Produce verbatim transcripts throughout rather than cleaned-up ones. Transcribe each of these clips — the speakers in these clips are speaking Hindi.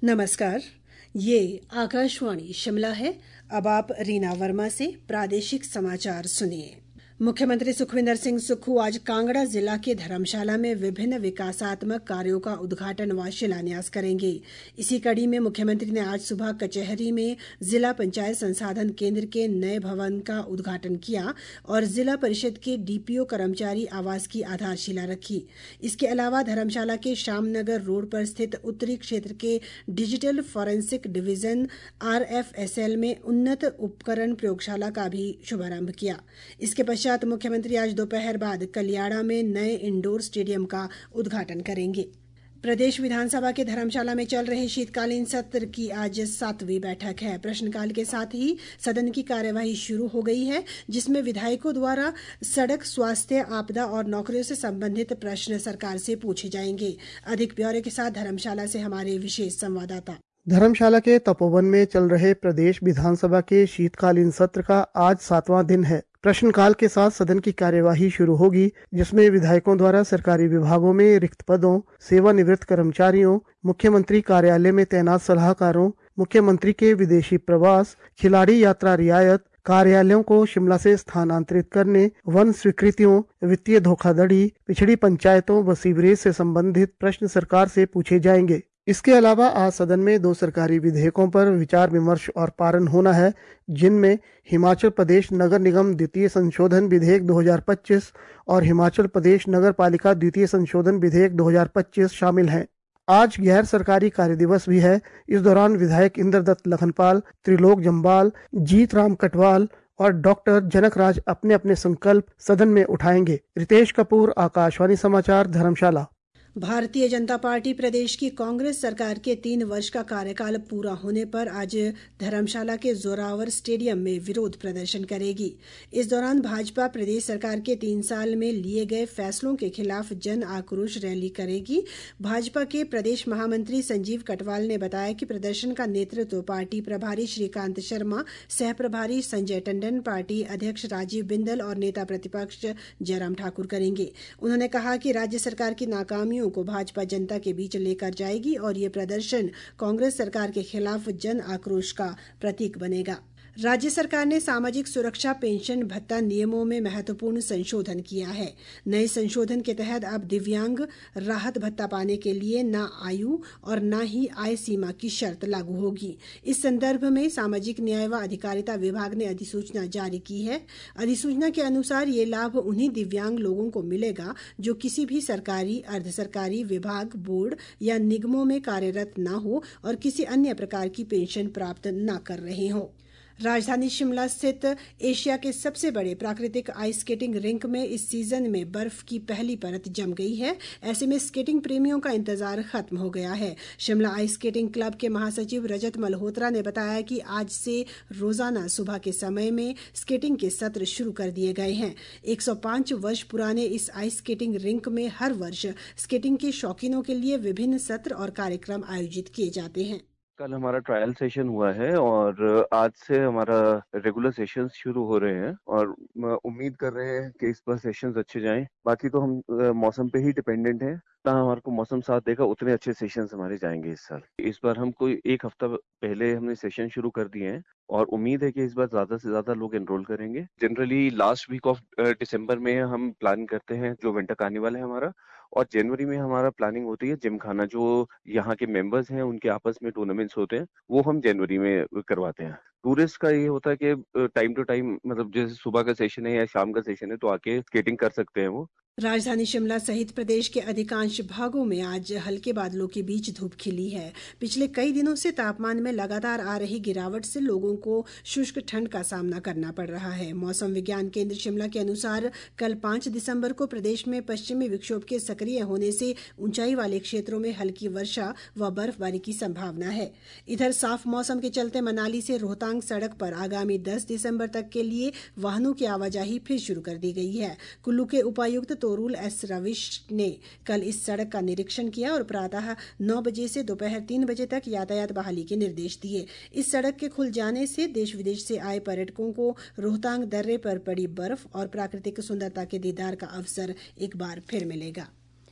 नमस्कार, ये आकाशवाणी शिमला है। अब आप रीना वर्मा से प्रादेशिक समाचार सुनिए। मुख्यमंत्री सुखविंदर सिंह सुक्खू आज कांगड़ा जिला के धर्मशाला में विभिन्न विकासात्मक कार्यों का उद्घाटन व शिलान्यास करेंगे। इसी कड़ी में मुख्यमंत्री ने आज सुबह कचहरी में जिला पंचायत संसाधन केंद्र के नए भवन का उद्घाटन किया और जिला परिषद के डीपीओ कर्मचारी आवास की आधारशिला रखी। इसके अलावा धर्मशाला के श्यामनगर रोड पर स्थित उत्तरी क्षेत्र के digital forensic division R F S L में उन्नत उपकरण प्रयोगशाला का भी शुभारंभ किया। इसके पश्चात मुख्यमंत्री आज दोपहर बाद कलियाड़ा में नए इंडोर स्टेडियम का उद्घाटन करेंगे। प्रदेश विधानसभा के धर्मशाला में चल रहे शीतकालीन सत्र की आज सातवीं बैठक है। प्रश्नकाल के साथ ही सदन की कार्यवाही शुरू हो गई है, जिसमें विधायकों द्वारा सड़क, स्वास्थ्य, आपदा और नौकरियों से संबंधित प्रश्न सरकार से पूछे जाएंगे। अधिक ब्यौरे के साथ धर्मशाला से हमारे विशेष संवाददाता। धर्मशाला के तपोवन में चल रहे प्रदेश विधानसभा के शीतकालीन सत्र का आज सातवां दिन है। प्रश्नकाल के साथ सदन की कार्यवाही शुरू होगी, जिसमें विधायकों द्वारा सरकारी विभागों में रिक्त पदों, सेवानिवृत्त कर्मचारियों, मुख्यमंत्री कार्यालय में तैनात सलाहकारों, मुख्यमंत्री के विदेशी प्रवास, खिलाड़ी यात्रा रियायत, कार्यालयों को शिमला से स्थानांतरित करने, वन स्वीकृतियों, वित्तीय धोखाधड़ी, पिछड़ी पंचायतों व सीवरेज से संबंधित प्रश्न सरकार से पूछे जाएंगे। इसके अलावा आज सदन में दो सरकारी विधेयकों पर विचार विमर्श और पारण होना है, जिनमें हिमाचल प्रदेश नगर निगम द्वितीय संशोधन विधेयक दो हज़ार पच्चीस और हिमाचल प्रदेश नगर पालिका द्वितीय संशोधन विधेयक दो हज़ार पच्चीस शामिल हैं। आज गैर सरकारी कार्य दिवस भी है। इस दौरान विधायक इंद्रदत्त लखनपाल, त्रिलोक जम्बाल, जीत राम कटवाल और डॉक्टर जनकराज अपने अपने संकल्प सदन में उठाएंगे। रितेश कपूर, आकाशवाणी समाचार, धर्मशाला। भारतीय जनता पार्टी प्रदेश की कांग्रेस सरकार के तीन वर्ष का कार्यकाल पूरा होने पर आज धर्मशाला के जोरावर स्टेडियम में विरोध प्रदर्शन करेगी। इस दौरान भाजपा प्रदेश सरकार के तीन साल में लिए गए फैसलों के खिलाफ जन आक्रोश रैली करेगी। भाजपा के प्रदेश महामंत्री संजीव कटवाल ने बताया कि प्रदर्शन का नेतृत्व पार्टी प्रभारी श्रीकांत शर्मा, सह प्रभारी संजय टंडन, पार्टी अध्यक्ष राजीव बिंदल और नेता प्रतिपक्ष जयराम ठाकुर करेंगे। उन्होंने कहा कि राज्य सरकार की नाकामियों को भाजपा जनता के बीच लेकर जाएगी और ये प्रदर्शन कांग्रेस सरकार के खिलाफ जन आक्रोश का प्रतीक बनेगा। राज्य सरकार ने सामाजिक सुरक्षा पेंशन भत्ता नियमों में महत्वपूर्ण संशोधन किया है। नए संशोधन के तहत अब दिव्यांग राहत भत्ता पाने के लिए न आयु और न ही आय सीमा की शर्त लागू होगी। इस संदर्भ में सामाजिक न्याय व अधिकारिता विभाग ने अधिसूचना जारी की है। अधिसूचना के अनुसार ये लाभ उन्हीं दिव्यांग लोगों को मिलेगा जो किसी भी सरकारी, अर्ध सरकारी विभाग, बोर्ड या निगमों में कार्यरत न हो और किसी अन्य प्रकार की पेंशन प्राप्त न कर रहे हों। राजधानी शिमला स्थित एशिया के सबसे बड़े प्राकृतिक आइस स्केटिंग रिंक में इस सीजन में बर्फ की पहली परत जम गई है। ऐसे में स्केटिंग प्रेमियों का इंतजार खत्म हो गया है। शिमला आइस स्केटिंग क्लब के महासचिव रजत मल्होत्रा ने बताया कि आज से रोजाना सुबह के समय में स्केटिंग के सत्र शुरू कर दिए गए हैं। एक सौ पाँच वर्ष पुराने इस आइस स्केटिंग रिंक में हर वर्ष स्केटिंग के शौकीनों के लिए विभिन्न सत्र और कार्यक्रम आयोजित किए जाते हैं। कल हमारा ट्रायल सेशन हुआ है और आज से हमारा रेगुलर सेशंस शुरू हो रहे हैं और उम्मीद कर रहे हैं कि इस बार सेशंस अच्छे जाएं। बाकी तो हम मौसम पे ही डिपेंडेंट हैं। जितना हमारे को मौसम साथ देगा उतने अच्छे सेशंस हमारे जाएंगे इस साल। इस बार हम कोई एक हफ्ता पहले हमने सेशन शुरू कर दिए हैं और उम्मीद है कि इस बार ज्यादा से ज्यादा लोग एनरोल करेंगे। जनरली लास्ट वीक ऑफ दिसंबर में हम प्लान करते हैं जो विंटर कार्निवल है हमारा, और जनवरी में हमारा प्लानिंग होती है जिम खाना, जो यहाँ के मेंबर्स हैं उनके आपस में टूर्नामेंट्स होते हैं, वो हम जनवरी में करवाते हैं। टूरिस्ट का ये होता है कि टाइम टू टाइम, मतलब जैसे सुबह का सेशन है या शाम का सेशन है तो आके स्केटिंग कर सकते हैं वो। राजधानी शिमला सहित प्रदेश के अधिकांश भागों में आज हल्के बादलों के बीच धूप खिली है। पिछले कई दिनों से तापमान में लगातार आ रही गिरावट से लोगों को शुष्क ठंड का सामना करना पड़ रहा है। मौसम विज्ञान केंद्र शिमला के अनुसार कल पाँच दिसंबर को प्रदेश में पश्चिमी विक्षोभ के सक्रिय होने से ऊंचाई वाले क्षेत्रों में हल्की वर्षा व बर्फबारी की संभावना है। इधर साफ मौसम के चलते मनाली से रोहतांग सड़क पर आगामी दस दिसंबर तक के लिए वाहनों की आवाजाही फिर शुरू कर दी गई है। कुल्लू के उपायुक्त तोरूल एस रविश ने कल इस सड़क का निरीक्षण किया और प्रातः नौ बजे से दोपहर तीन बजे तक यातायात बहाली के निर्देश दिए। इस सड़क के खुल जाने से देश विदेश से आए पर्यटकों को रोहतांग दर्रे पर पड़ी बर्फ और प्राकृतिक सुंदरता के दीदार का अवसर एक बार फिर मिलेगा।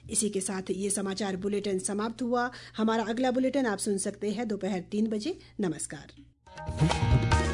इसी के साथ ये समाचार बुलेटिन समाप्त हुआ। हमारा अगला बुलेटिन आप सुन सकते हैं दोपहर तीन बजे। नमस्कार।